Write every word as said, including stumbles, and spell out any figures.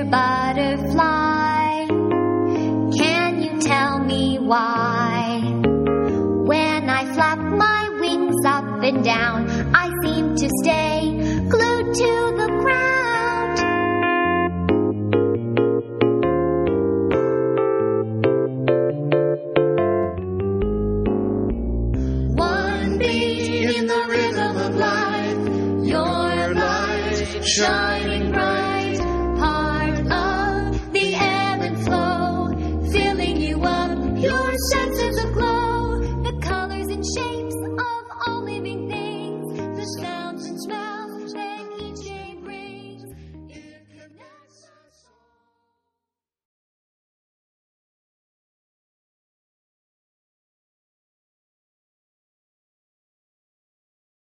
butterfly. Can you tell me why? When I flap my wings up and down, I seem to stay glued to the ground. One beat in the rhythm of life, your light shining bright.